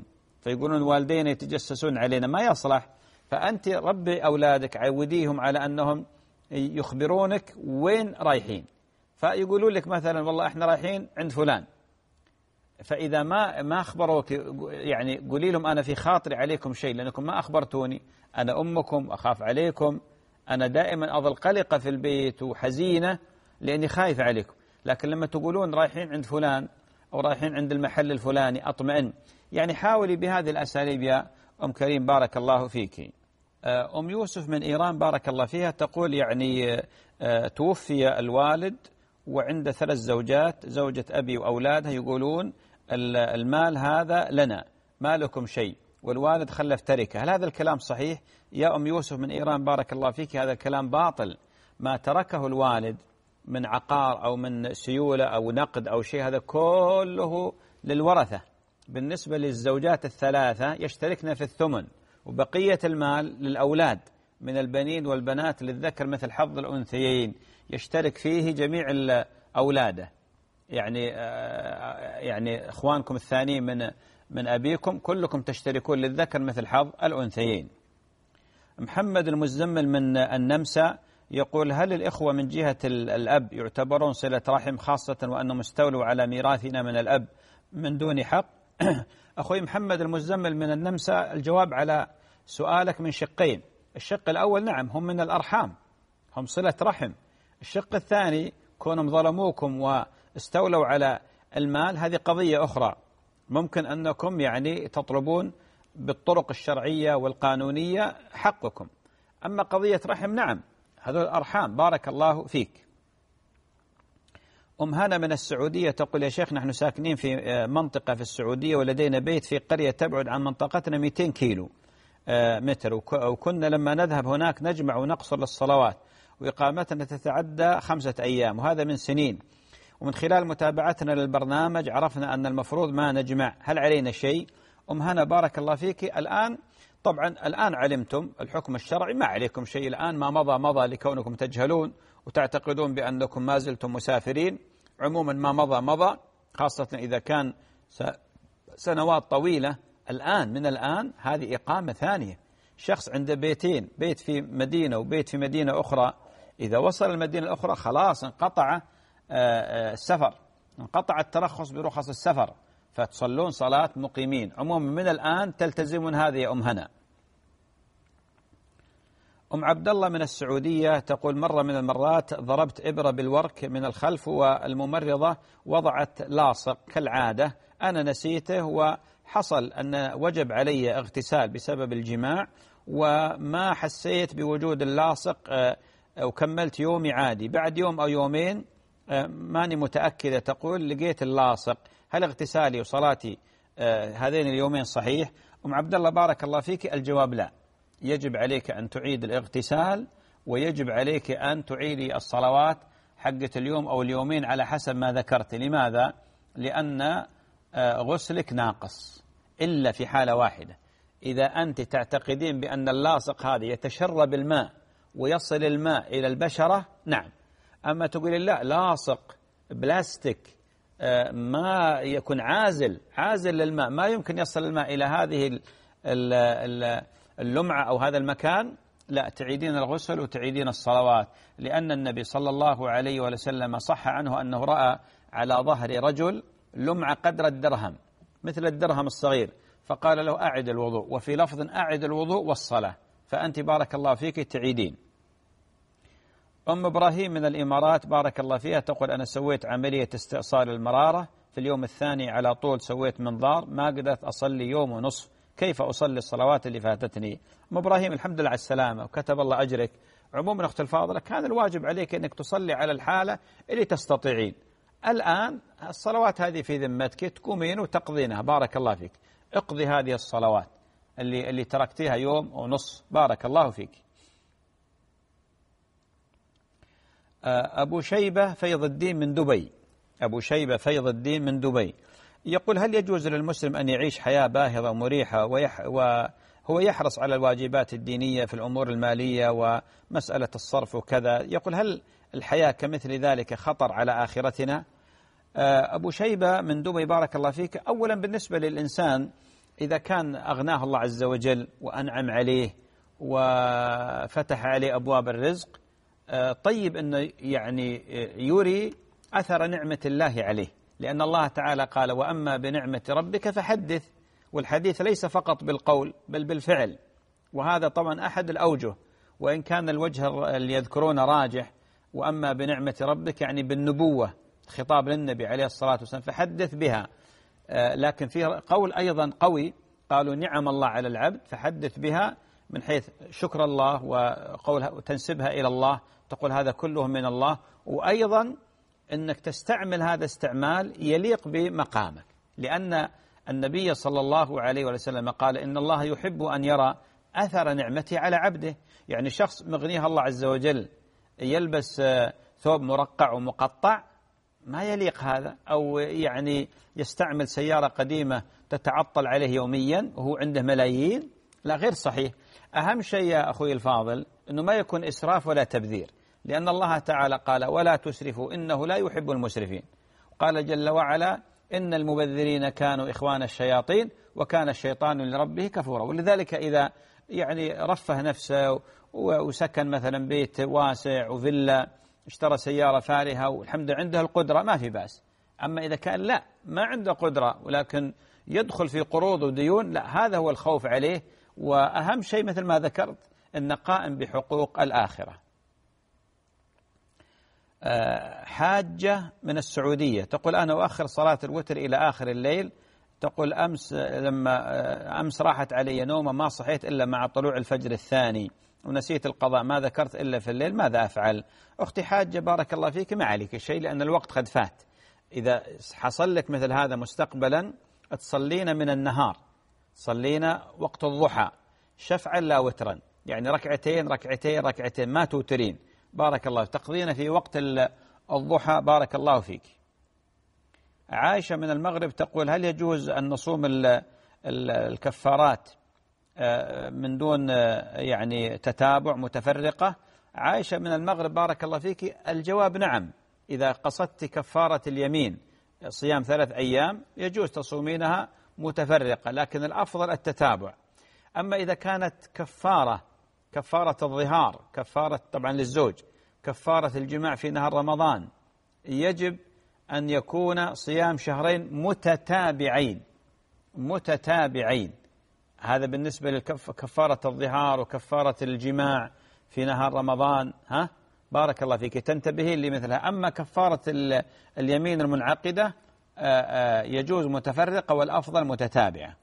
فيقولون والدينا يتجسسون علينا، ما يصلح. فأنت ربي أولادك، عوديهم على أنهم يخبرونك وين رايحين. فيقولون لك مثلا والله احنا رايحين عند فلان، فإذا ما أخبروك يعني قولي لهم أنا في خاطري عليكم شيء لأنكم ما أخبرتوني، أنا أمكم أخاف عليكم، أنا دائما أظل قلقة في البيت وحزينة لأني خايف عليكم. لكن لما تقولون رايحين عند فلان أو رايحين عند المحل الفلاني أطمئن. يعني حاولي بهذه الأساليب يا أم كريم بارك الله فيك. أم يوسف من إيران بارك الله فيها تقول يعني توفي الوالد وعنده 3 زوجات، زوجة أبي وأولادها، يقولون المال هذا لنا ما لكم شيء، والوالد خلف تركة. هل هذا الكلام صحيح؟ يا أم يوسف من إيران بارك الله فيك، هذا الكلام باطل. ما تركه الوالد من عقار أو من سيولة أو نقد أو شيء هذا كله للورثة. بالنسبة للزوجات ال3 يشتركن في الثمن، وبقية المال للأولاد من البنين والبنات للذكر مثل حظ الأنثيين، يشترك فيه جميع أولاده. يعني إخوانكم الثانيين من أبيكم كلكم تشتركون للذكر مثل حظ الأنثيين. محمد المزمل من النمسا يقول هل الإخوة من جهة الأب يعتبرون صلة رحم، خاصة وأنهم استولوا على ميراثنا من الأب من دون حق؟ أخوي محمد المزمل من النمسا، الجواب على سؤالك من شقين. الشق الأول نعم هم من الأرحام، هم صلة رحم. الشق الثاني كونهم ظلموكم واستولوا على المال، هذه قضية أخرى، ممكن أنكم يعني تطلبون بالطرق الشرعية والقانونية حقكم. أما قضية رحم نعم هذول الأرحام. بارك الله فيك. أم هنا من السعودية تقول يا شيخ نحن ساكنين في منطقة في السعودية ولدينا بيت في قرية تبعد عن منطقتنا 200 كيلو متر، وكنا لما نذهب هناك نجمع ونقصر للصلوات، وإقامتنا تتعدى 5 أيام، وهذا من سنين. ومن خلال متابعتنا للبرنامج عرفنا أن المفروض ما نجمع، هل علينا شيء؟ أم هنا بارك الله فيك، طبعا الآن علمتم الحكم الشرعي، ما عليكم شيء الآن، ما مضى لكونكم تجهلون وتعتقدون بأنكم ما زلتم مسافرين. عموما ما مضى، خاصة إذا كان سنوات طويلة. الآن من الآن هذه إقامة ثانية. شخص عنده بيتين، بيت في مدينة وبيت في مدينة أخرى، إذا وصل المدينة الأخرى خلاص انقطع السفر، انقطع الترخص برخص السفر، فتصلون صلاة مقيمين. عموما من الآن تلتزمون هذه يا أم هنا. أم عبد الله من السعودية تقول مرة من المرات ضربت إبرة بالورك من الخلف والممرضة وضعت لاصق كالعادة، أنا نسيته وحصل أن وجب علي اغتسال بسبب الجماع وما حسيت بوجود اللاصق وكملت يومي عادي. بعد يوم أو يومين ماني متأكدة تقول لقيت اللاصق، هل اغتسالي وصلاتي هذين اليومين صحيح؟ أم عبد الله بارك الله فيك، الجواب لا، يجب عليك أن تعيد الاغتسال ويجب عليك أن تعيدي الصلوات حقة اليوم أو اليومين على حسب ما ذكرت. لماذا؟ لأن غسلك ناقص، إلا في حالة واحدة، إذا أنت تعتقدين بأن اللاصق هذا يتشرب الماء ويصل الماء إلى البشرة نعم. أما تقولي لا لاصق بلاستيك ما يكون عازل للماء، ما يمكن يصل الماء إلى هذه اللمعة أو هذا المكان، لا، تعيدين الغسل وتعيدين الصلوات. لأن النبي صلى الله عليه وسلم صح عنه أنه رأى على ظهر رجل لمعة قدر الدرهم، مثل الدرهم الصغير، فقال له أعد الوضوء، وفي لفظ أعد الوضوء والصلاة، فأنت بارك الله فيك تعيدين. أم إبراهيم من الإمارات بارك الله فيها تقول أنا سويت عملية استئصال المرارة، في اليوم الثاني على طول سويت منظار، ما قدرت أصلي يوم ونصف، كيف أصلي الصلوات اللي فاتتني؟ أم إبراهيم الحمد لله على السلامة وكتب الله أجرك. عموما أخت الفاضلة كان الواجب عليك أنك تصلي على الحالة اللي تستطيعين. الآن الصلوات هذه في ذمتك، تقومين وتقضينها، بارك الله فيك، اقضي هذه الصلوات اللي تركتيها يوم ونصف، بارك الله فيك. أبو شيبة فيض الدين من دبي، أبو شيبة فيض الدين من دبي يقول هل يجوز للمسلم أن يعيش حياة باهظة ومريحة وهو يحرص على الواجبات الدينية في الأمور المالية ومسألة الصرف وكذا؟ يقول هل الحياة كمثل ذلك خطر على آخرتنا؟ أبو شيبة من دبي بارك الله فيك، أولا بالنسبة للإنسان إذا كان أغناه الله عز وجل وأنعم عليه وفتح عليه أبواب الرزق، طيب أنه يعني يري أثر نعمة الله عليه، لأن الله تعالى قال وأما بنعمة ربك فحدث، والحديث ليس فقط بالقول بل بالفعل، وهذا طبعا أحد الأوجه، وإن كان الوجه اللي يذكرونه راجح، وأما بنعمة ربك يعني بالنبوة، خطاب للنبي عليه الصلاة والسلام فحدث بها، لكن في قول أيضا قوي قالوا نعم الله على العبد فحدث بها، من حيث شكر الله وقولها تنسبها إلى الله، تقول هذا كله من الله، وأيضا أنك تستعمل هذا استعمال يليق بمقامك، لأن النبي صلى الله عليه وسلم قال إن الله يحب أن يرى أثر نعمته على عبده. يعني شخص مغنيه الله عز وجل يلبس ثوب مرقع ومقطع، ما يليق هذا، أو يعني يستعمل سيارة قديمة تتعطل عليه يوميا وهو عنده ملايين، لا، غير صحيح. أهم شيء يا أخوي الفاضل أنه ما يكون إسراف ولا تبذير، لأن الله تعالى قال ولا تسرفوا إنه لا يحب المسرفين، قال جل وعلا إن المبذرين كانوا إخوان الشياطين وكان الشيطان لربه كفورا. ولذلك إذا يعني رفه نفسه وسكن مثلا بيت واسع وفيلا، اشترى سيارة فارهة والحمد لله عنده القدرة، ما في بأس. أما إذا كان لا، ما عنده قدرة ولكن يدخل في قروض وديون، لا، هذا هو الخوف عليه. وأهم شيء مثل ما ذكرت أن قائم بحقوق الآخرة. حاجة من السعودية تقول أنا أؤخر صلاة الوتر إلى آخر الليل، تقول أمس راحت علي نومة ما صحيت إلا مع طلوع الفجر الثاني ونسيت القضاء، ما ذكرت إلا في الليل، ماذا أفعل؟ أختي حاجة بارك الله فيك، ما عليك شيء لأن الوقت قد فات. إذا حصل لك مثل هذا مستقبلا تصلين من النهار، تصلين وقت الضحى شفعا لا وترا، يعني ركعتين ركعتين ركعتين، ما توترين، بارك الله، تقضين في وقت الضحى، بارك الله فيك. عائشة من المغرب تقول هل يجوز أن نصوم الكفارات من دون يعني تتابع متفرقة؟ عائشة من المغرب بارك الله فيك، الجواب نعم، إذا قصدت كفارة اليمين صيام 3 أيام يجوز تصومينها متفرقة، لكن الأفضل التتابع. أما إذا كانت كفارة الظهار، كفارة طبعا للزوج، كفارة الجماع في نهار رمضان، يجب أن يكون صيام 2 متتابعين. هذا بالنسبة لكفارة الظهار وكفارة الجماع في نهار رمضان، بارك الله فيك تنتبهين لمثلها. أما كفارة اليمين المنعقدة يجوز متفرقة والأفضل متتابعة.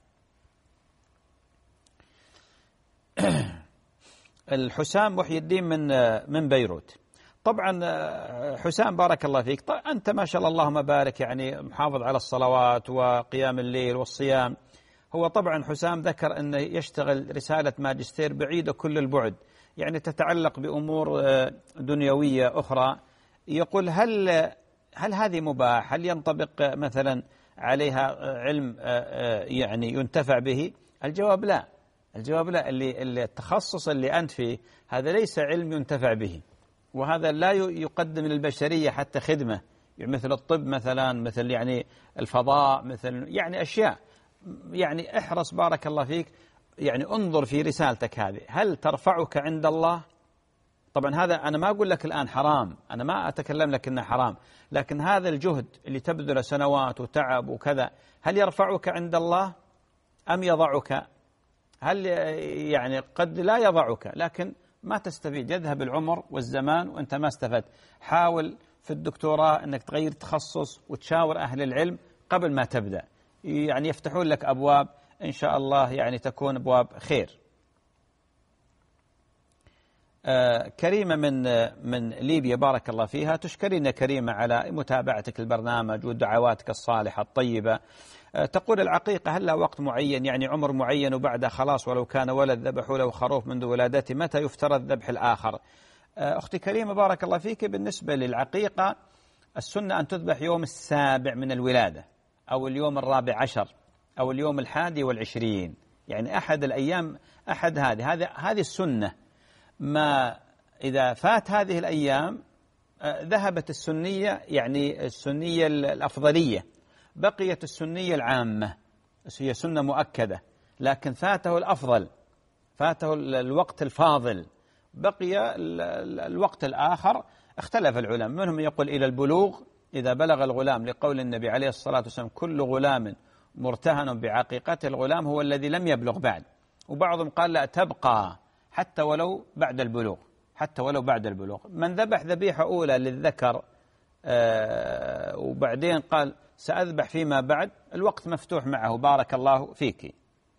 الحسام محي الدين من بيروت، طبعا حسام بارك الله فيك، أنت ما شاء الله اللهم بارك يعني محافظ على الصلوات وقيام الليل والصيام. هو طبعا حسام ذكر أنه يشتغل رسالة ماجستير بعيدة كل البعد، يعني تتعلق بأمور دنيوية أخرى. يقول هل هذه مباح؟ هل ينطبق مثلا عليها علم يعني ينتفع به؟ الجواب لا، الجواب لا. اللي التخصص اللي أنت فيه هذا ليس علم ينتفع به، وهذا لا يقدم للبشرية حتى خدمة، يعني مثل الطب مثلا، مثل يعني الفضاء، مثل يعني أشياء. يعني احرص بارك الله فيك، يعني انظر في رسالتك هذه هل ترفعك عند الله؟ طبعا هذا أنا ما أقول لك الآن حرام، أنا ما أتكلم لك إنه حرام، لكن هذا الجهد اللي تبذله سنوات وتعب وكذا، هل يرفعك عند الله أم يضعك؟ هل يعني قد لا يضعك، لكن ما تستفيد، يذهب العمر والزمان وأنت ما استفدت. حاول في الدكتوراه أنك تغير تخصص وتشاور أهل العلم قبل ما تبدأ، يعني يفتحون لك أبواب إن شاء الله، يعني تكون أبواب خير. كريمة من ليبيا بارك الله فيها، تشكرين كريمة على متابعتك البرنامج ودعواتك الصالحة الطيبة. تقول العقيقة هل لا وقت معين، يعني عمر معين وبعدها خلاص ولو كان ولد ذبحوا له خروف منذ ولادته، متى يفترض ذبح الآخر؟ أختي كريمة بارك الله فيك، بالنسبة للعقيقة السنة أن تذبح يوم 7 من الولادة أو اليوم 14 أو اليوم 21، يعني أحد الأيام، أحد هذه السنة. ما إذا فات هذه الأيام ذهبت السنية، يعني السنية الأفضلية، بقيت السنية العامة. هي سنة مؤكدة، لكن فاته الأفضل، فاته الوقت الفاضل، بقي الوقت الآخر. اختلف العلماء، منهم يقول إلى البلوغ إذا بلغ الغلام، لقول النبي عليه الصلاة والسلام كل غلام مرتهن بعقيقته، الغلام هو الذي لم يبلغ بعد. وبعضهم قال لا، تبقى حتى ولو بعد البلوغ، حتى ولو بعد البلوغ. من ذبح ذبيحة أولى للذكر وبعدين قال سأذبح فيما بعد، الوقت مفتوح معه. بارك الله فيك.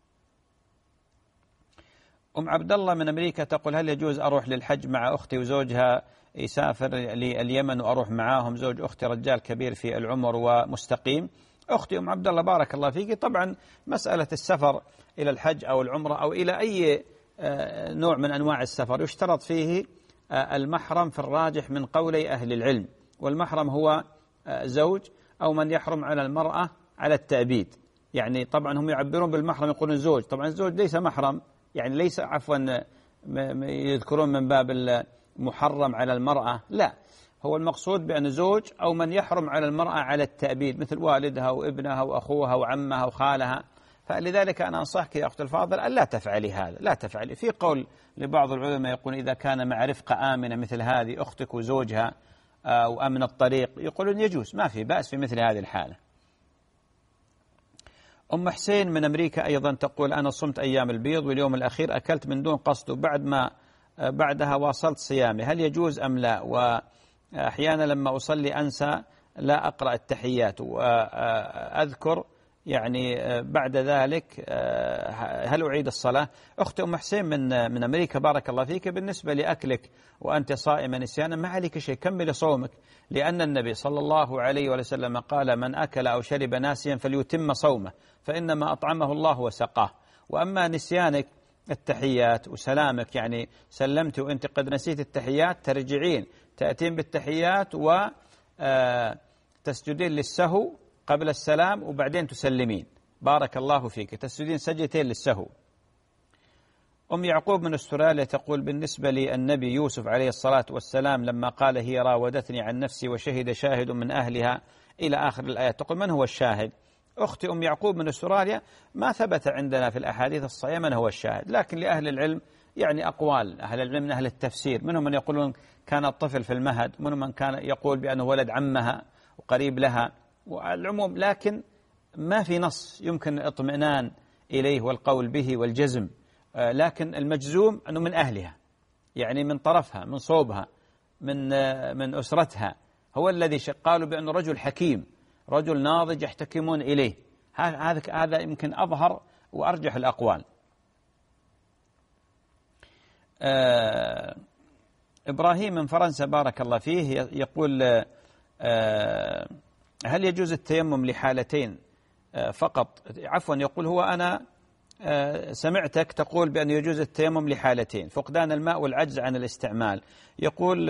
أم عبد الله من أمريكا تقول هل يجوز أروح للحج مع أختي وزوجها يسافر لليمن وأروح معاهم؟ زوج أختي رجال كبير في العمر ومستقيم. أختي أم عبد الله بارك الله فيك، طبعا مسألة السفر إلى الحج أو العمرة أو إلى أي نوع من أنواع السفر يشترط فيه المحرم في الراجح من قولي أهل العلم، والمحرم هو زوج أو من يحرم على المرأة على التأبيد. يعني طبعا هم يعبرون بالمحرم يقولون زوج، طبعا الزوج ليس محرم، يعني ليس عفوا يذكرون من باب المحرم على المرأة، لا، هو المقصود بأن زوج أو من يحرم على المرأة على التأبيد، مثل والدها وابنها وأخوها وعمها وخالها. فلذلك أنا أنصحك يا أخت الفاضل أن لا تفعلي هذا، لا تفعلي. في قول لبعض العلماء يقول إذا كان مع رفقة آمنة مثل هذه أختك وزوجها وأمن الطريق، يقولون يجوز، ما في بأس في مثل هذه الحالة. أم حسين من أمريكا أيضا تقول أنا صمت أيام البيض واليوم الأخير أكلت من دون قصد بعدها واصلت صيامي، هل يجوز أم لا؟ وأحيانا لما أصلي أنسى لا أقرأ التحيات وأذكر يعني بعد ذلك هل أعيد الصلاة؟ أختي أم حسين من أمريكا بارك الله فيك، بالنسبة لأكلك وأنت صائمة نسيانا ما عليك شيء، كمل صومك، لأن النبي صلى الله عليه وسلم قال من أكل أو شرب ناسيا فليتم صومه فإنما أطعمه الله وسقاه. وأما نسيانك التحيات وسلامك، يعني سلمت وأنت قد نسيت التحيات، ترجعين تأتين بالتحيات وتسجدين للسهو قبل السلام وبعدين تسلمين. بارك الله فيك، تسجدين سجدتين للسهو. أم يعقوب من أستراليا تقول بالنسبة للنبي يوسف عليه الصلاة والسلام لما قال هي راودتني عن نفسي وشهد شاهد من أهلها إلى آخر الآيات، تقول من هو الشاهد؟ أختي أم يعقوب من أستراليا ما ثبت عندنا في الأحاديث الصحيحة من هو الشاهد، لكن لأهل العلم يعني أقوال أهل العلم من أهل التفسير، منهم من يقولون كان الطفل في المهد، منهم من كان يقول بأنه ولد عمها وقريب لها، والعموم لكن ما في نص يمكن الاطمئنان إليه والقول به والجزم، لكن المجزوم أنه من أهلها، يعني من طرفها من صوبها من أسرتها، هو الذي قالوا بأنه رجل حكيم رجل ناضج يحتكمون إليه. هذا يمكن أظهر وأرجح الأقوال. إبراهيم من فرنسا بارك الله فيه يقول هل يجوز التيمم لحالتين فقط؟ عفوا يقول هو أنا سمعتك تقول بأن يجوز التيمم لحالتين، فقدان الماء والعجز عن الاستعمال. يقول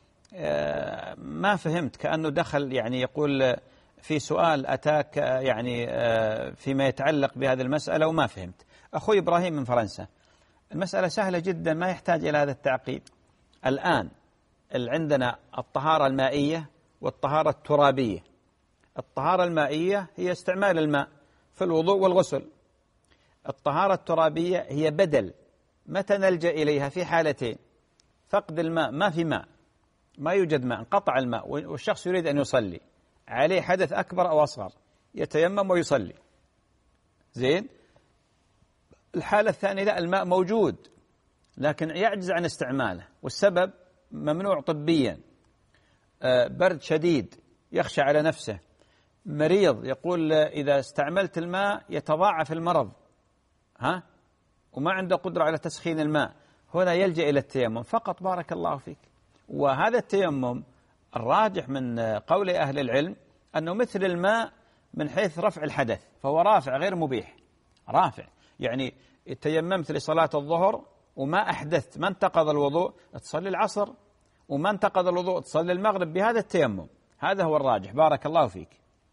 ما فهمت، كأنه دخل يعني يقول في سؤال أتاك يعني فيما يتعلق بهذه المسألة وما فهمت. أخوي إبراهيم من فرنسا، المسألة سهلة جدا ما يحتاج إلى هذا التعقيد. الآن عندنا الطهارة المائية والطهارة الترابية. الطهارة المائية هي استعمال الماء في الوضوء والغسل، الطهارة الترابية هي بدل متى نلجأ إليها في حالتين: فقد الماء، ما في ماء، ما يوجد ماء، انقطع الماء والشخص يريد أن يصلي، عليه حدث أكبر أو أصغر، يتيمم ويصلي. زين. الحالة الثانية لا، الماء موجود لكن يعجز عن استعماله، والسبب ممنوع طبيا، برد شديد يخشى على نفسه، مريض يقول إذا استعملت الماء يتضاعف المرض وما عنده قدرة على تسخين الماء، هنا يلجأ إلى التيمم فقط. بارك الله فيك. وهذا التيمم الراجح من قول أهل العلم أنه مثل الماء من حيث رفع الحدث، فهو رافع غير مبيح، رافع. يعني تيممت لصلاة الظهر وما أحدثت، ما انتقض الوضوء، تصلي العصر، وما انتقض الوضوء تصلي المغرب بهذا التيمم. هذا هو الراجح. بارك الله فيك.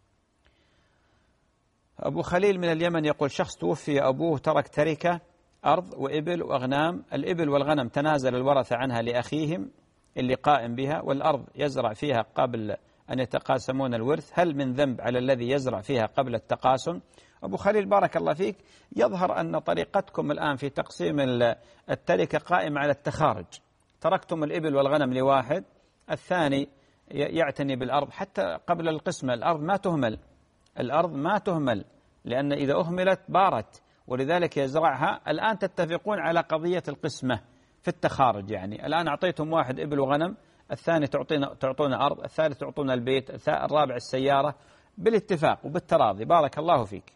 أبو خليل من اليمن يقول شخص توفي أبوه ترك تركة أرض وإبل وأغنام، الإبل والغنم تنازل الورثة عنها لأخيهم اللي قائم بها، والأرض يزرع فيها قبل أن يتقاسمون الورث، هل من ذنب على الذي يزرع فيها قبل التقاسم؟ أبو خليل بارك الله فيك، يظهر أن طريقتكم الآن في تقسيم التركة قائمة على التخارج. تركتم الإبل والغنم لواحد، الثاني يعتني بالأرض. حتى قبل القسمة الأرض ما تهمل، لأن إذا أهملت بارت، ولذلك يزرعها. الآن تتفقون على قضية القسمة في التخارج، يعني الآن أعطيتم واحد إبل وغنم، الثاني تعطونا أرض، الثالث تعطونا البيت، الرابع السيارة، بالاتفاق وبالتراضي. بارك الله فيك.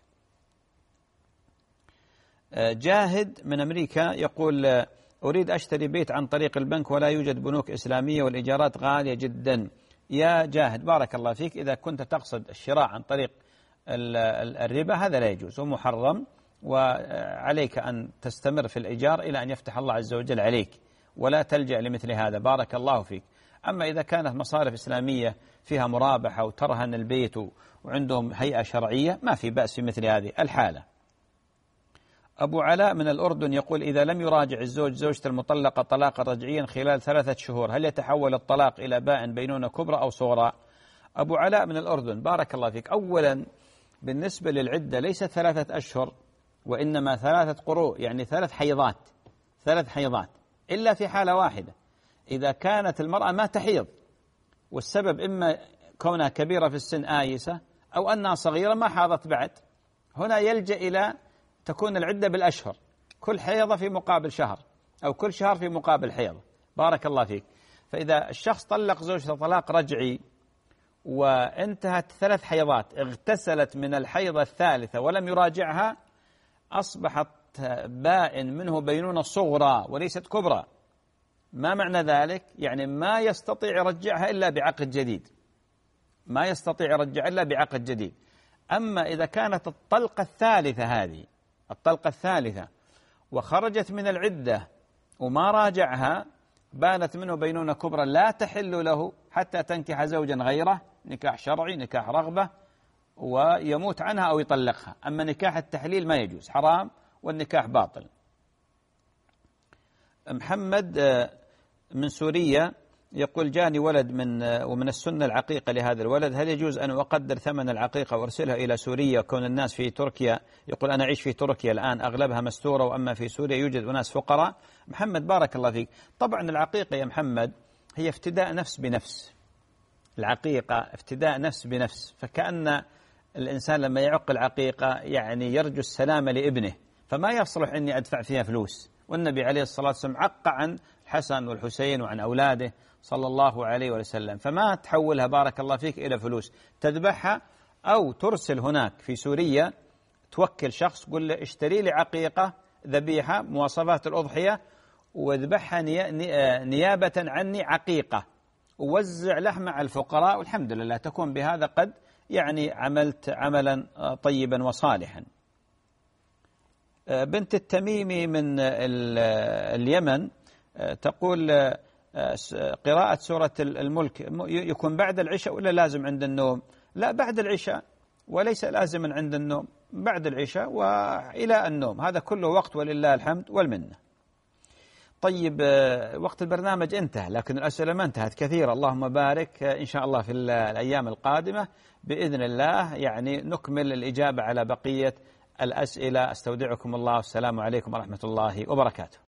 جاهد من أمريكا يقول أريد أشتري بيت عن طريق البنك ولا يوجد بنوك إسلامية والإيجارات غالية جدا. يا جاهد بارك الله فيك، إذا كنت تقصد الشراء عن طريق الربا هذا لا يجوز ومحرم، وعليك أن تستمر في الإيجار إلى أن يفتح الله عز وجل عليك، ولا تلجأ لمثل هذا. بارك الله فيك. أما إذا كانت مصارف إسلامية فيها مرابحة وترهن البيت وعندهم هيئة شرعية ما في بأس في مثل هذه الحالة. أبو علاء من الأردن يقول إذا لم يراجع الزوج زوجته المطلقة طلاقا رجعيا خلال 3 شهور هل يتحول الطلاق إلى بائن بينونة كبرى أو صغرى؟ أبو علاء من الأردن بارك الله فيك، أولا بالنسبة للعدة ليست 3 أشهر وإنما 3 قروء، يعني 3 حيضات، إلا في حالة واحدة، إذا كانت المرأة ما تحيض والسبب إما كونها كبيرة في السن آيسة أو أنها صغيرة ما حاضت بعد، هنا يلجأ إلى تكون العدة بالأشهر، كل حيضة في مقابل شهر أو كل شهر في مقابل حيضة. بارك الله فيك. فإذا الشخص طلق زوجته طلاق رجعي وانتهت 3 حيضات، اغتسلت من الحيضة الثالثة ولم يراجعها، أصبحت بائن منه بينونة صغرى وليست كبرى. ما معنى ذلك؟ يعني ما يستطيع يرجعها إلا بعقد جديد. أما إذا كانت الطلقة الثالثة وخرجت من العدة وما راجعها، بانت منه بينونة كبرى لا تحل له حتى تنكح زوجا غيره، نكاح شرعي نكاح رغبة، ويموت عنها أو يطلقها. أما نكاح التحليل ما يجوز، حرام والنكاح باطل. محمد من سوريا يقول جاني ولد ومن السنة العقيقة لهذا الولد، هل يجوز أن أقدر ثمن العقيقة وأرسلها إلى سوريا كون الناس في تركيا؟ يقول أنا أعيش في تركيا الآن أغلبها مستورة، وأما في سوريا يوجد أناس فقراء. محمد بارك الله فيك، طبعا العقيقة يا محمد هي افتداء نفس بنفس، العقيقة افتداء نفس بنفس، فكأن الإنسان لما يعق العقيقة يعني يرجو السلامة لابنه، فما يصلح أني أدفع فيها فلوس. والنبي عليه الصلاة والسلام عق عن الحسن والحسين وعن أولاده صلى الله عليه وسلم، فما تحولها بارك الله فيك إلى فلوس، تذبحها أو ترسل هناك في سوريا، توكل شخص قل له اشتري لي عقيقة ذبيحة مواصفات الأضحية واذبحها نيابة عني عقيقة، ووزع لحمة على الفقراء، والحمد لله تكون بهذا قد يعني عملت عملا طيبا وصالحا. بنت التميمي من اليمن تقول قراءة سورة الملك يكون بعد العشاء ولا لازم عند النوم؟ لا، بعد العشاء، وليس لازما عند النوم، بعد العشاء وإلى النوم، هذا كله وقت ولله الحمد والمنة. طيب وقت البرنامج انتهى، لكن الأسئلة ما انتهت كثيرة، اللهم بارك. إن شاء الله في الأيام القادمة بإذن الله يعني نكمل الإجابة على بقية الأسئلة. استودعكم الله، والسلام عليكم ورحمة الله وبركاته.